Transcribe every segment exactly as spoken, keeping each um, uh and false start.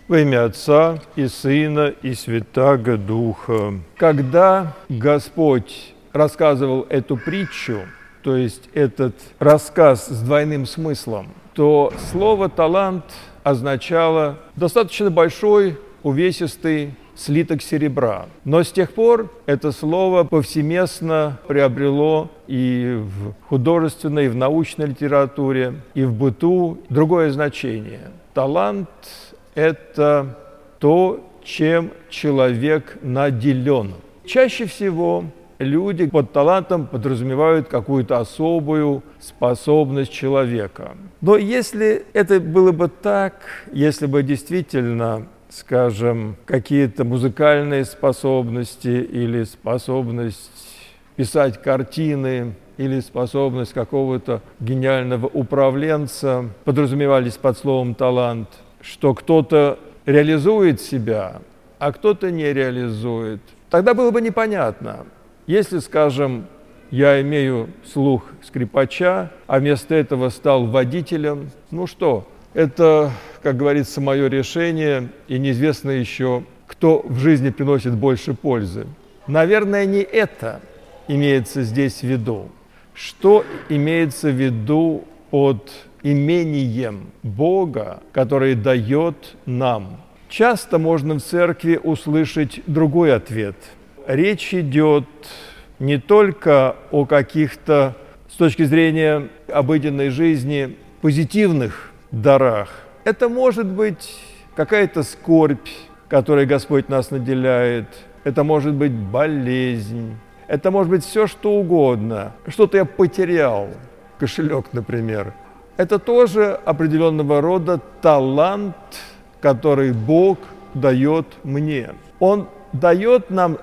Во имя Отца и Сына и Святаго Духа. Когда Господь рассказывал эту притчу, то есть этот рассказ с двойным смыслом, то слово «талант» означало достаточно большой, увесистый слиток серебра. Но с тех пор это слово повсеместно приобрело и в художественной, и в научной литературе, и в быту другое значение. Талант – это то, чем человек наделен. Чаще всего люди под талантом подразумевают какую-то особую способность человека. Но если это было бы так, если бы действительно, скажем, какие-то музыкальные способности или способность писать картины, или способность какого-то гениального управленца подразумевались под словом «талант», что кто-то реализует себя, а кто-то не реализует, тогда было бы непонятно. Если, скажем, я имею слух скрипача, а вместо этого стал водителем, ну что, это, как говорится, мое решение, и неизвестно еще, кто в жизни приносит больше пользы. Наверное, не это имеется здесь в виду. Что имеется в виду под имением Бога, который дает нам? Часто можно в церкви услышать другой ответ. Речь идет не только о каких-то, с точки зрения обыденной жизни, позитивных дарах. Это может быть какая-то скорбь, которой Господь нас наделяет. Это может быть болезнь. Это может быть все, что угодно. Что-то я потерял, кошелек, например. Это тоже определенного рода талант, который Бог дает мне. Он дает нам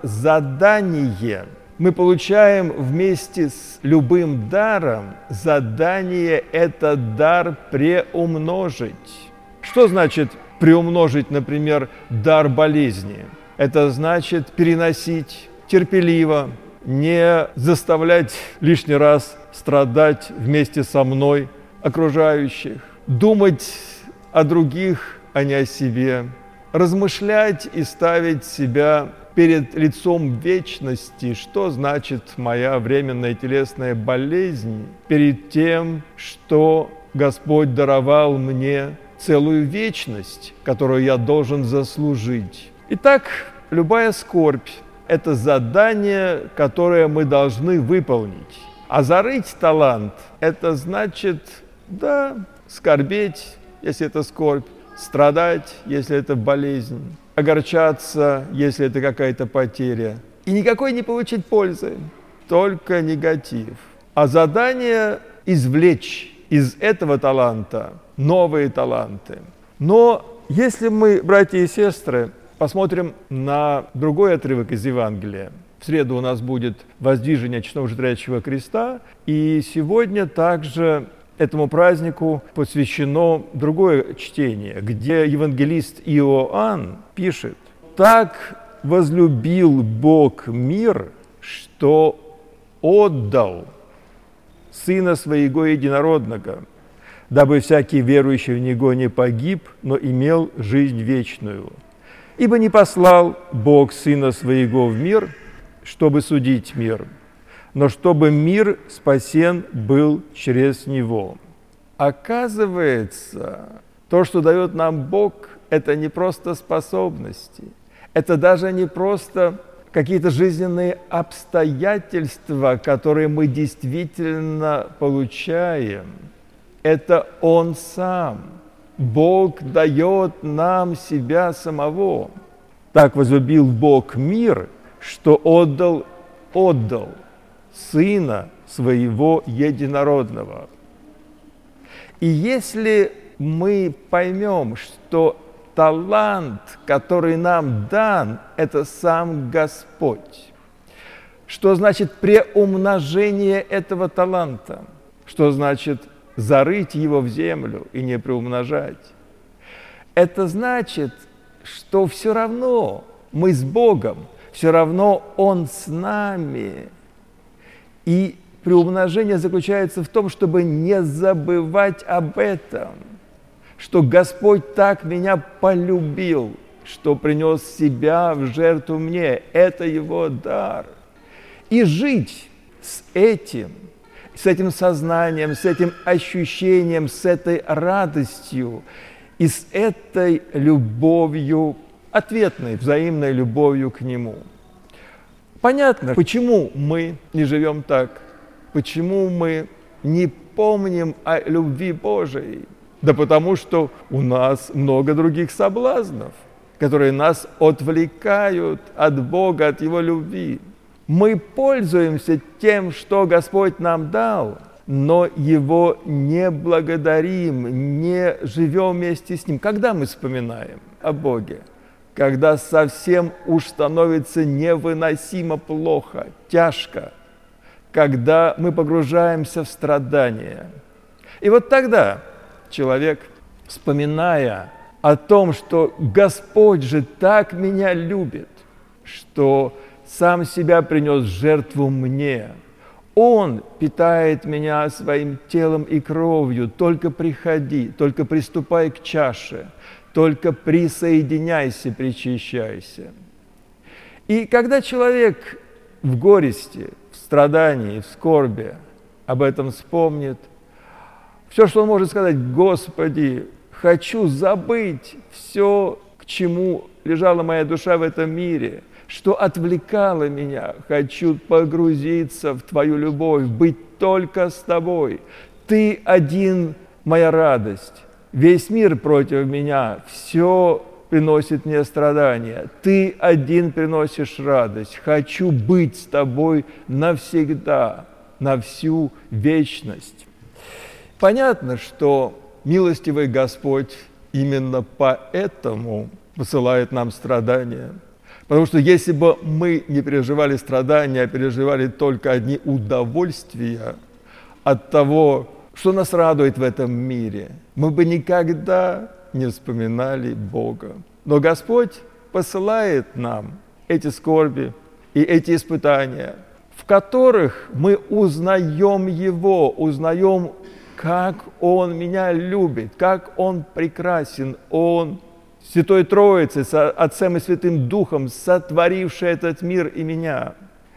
задание. Мы получаем вместе с любым даром задание этот дар преумножить. Что значит приумножить, например, дар болезни? Это значит переносить терпеливо, не заставлять лишний раз страдать вместе со мной окружающих, думать о других, а не о себе, размышлять и ставить себя перед лицом вечности, что значит моя временная телесная болезнь, перед тем, что Господь даровал мне целую вечность, которую я должен заслужить. Итак, любая скорбь – это задание, которое мы должны выполнить. А зарыть талант – это значит, да, скорбеть, если это скорбь, страдать, если это болезнь, огорчаться, если это какая-то потеря. И никакой не получить пользы, только негатив. А задание – извлечь из этого таланта новые таланты. Но если мы, братья и сестры, посмотрим на другой отрывок из Евангелия. В среду у нас будет воздвижение честного жертвенного креста, и сегодня также этому празднику посвящено другое чтение, где евангелист Иоанн пишет: «Так возлюбил Бог мир, что отдал Сына Своего Единородного, дабы всякий верующий в Него не погиб, но имел жизнь вечную. Ибо не послал Бог Сына Своего в мир, чтобы судить мир, но чтобы мир спасен был через Него». Оказывается, то, что дает нам Бог, это не просто способности, это даже не просто какие-то жизненные обстоятельства, которые мы действительно получаем. Это Он Сам. Бог дает нам себя самого. Так возлюбил Бог мир, что отдал, отдал Сына Своего Единородного. И если мы поймем, что талант, который нам дан, это сам Господь, что значит преумножение этого таланта, что значит зарыть его в землю и не приумножать, это значит, что все равно мы с Богом, все равно Он с нами. И приумножение заключается в том, чтобы не забывать об этом, что Господь так меня полюбил, что принес себя в жертву мне. Это Его дар. И жить с этим, с этим сознанием, с этим ощущением, с этой радостью и с этой любовью, ответной, взаимной любовью к Нему. Понятно, почему мы не живем так, почему мы не помним о любви Божией. Да потому что у нас много других соблазнов, которые нас отвлекают от Бога, от Его любви. Мы пользуемся тем, что Господь нам дал, но Его не благодарим, не живем вместе с Ним. Когда мы вспоминаем о Боге? Когда совсем уж становится невыносимо плохо, тяжко, когда мы погружаемся в страдания. И вот тогда человек, вспоминая о том, что Господь же так меня любит, что сам себя принес в жертву мне, Он питает меня своим телом и кровью, только приходи, только приступай к чаше, только присоединяйся, причащайся. И когда человек в горести, в страдании, в скорби об этом вспомнит, все, что он может сказать: Господи, хочу забыть все, к чему лежала моя душа в этом мире, что отвлекало меня, хочу погрузиться в Твою любовь, быть только с Тобой. Ты один моя радость. Весь мир против меня, все приносит мне страдания. Ты один приносишь радость. Хочу быть с Тобой навсегда, на всю вечность. Понятно, что милостивый Господь именно поэтому посылает нам страдания. Потому что если бы мы не переживали страдания, а переживали только одни удовольствия от того, что нас радует в этом мире, мы бы никогда не вспоминали Бога. Но Господь посылает нам эти скорби и эти испытания, в которых мы узнаем Его, узнаем, как Он меня любит, как Он прекрасен, Он Святой Троицей, с Отцем и Святым Духом, сотворивший этот мир и меня,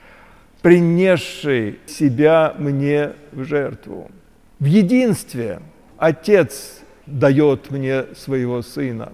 принесший себя мне в жертву. В единстве Отец дает мне своего Сына.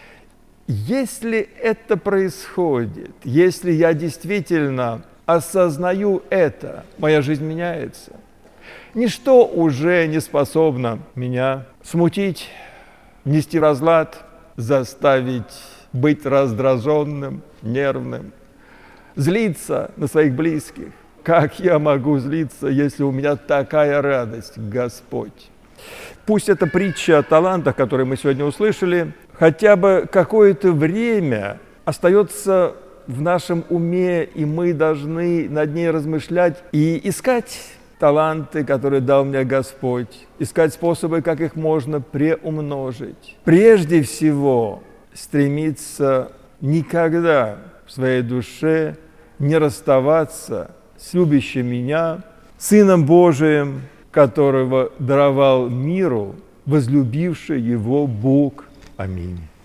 Если это происходит, если я действительно осознаю это, моя жизнь меняется. Ничто уже не способно меня смутить, внести разлад, заставить быть раздраженным, нервным, злиться на своих близких. Как я могу злиться, если у меня такая радость, Господь? Пусть эта притча о талантах, которую мы сегодня услышали, хотя бы какое-то время остается в нашем уме, и мы должны над ней размышлять и искать таланты, которые дал мне Господь, искать способы, как их можно преумножить. Прежде всего, стремиться никогда в своей душе не расставаться с любящим меня, Сыном Божиим, которого даровал миру, возлюбивший Его Бог. Аминь.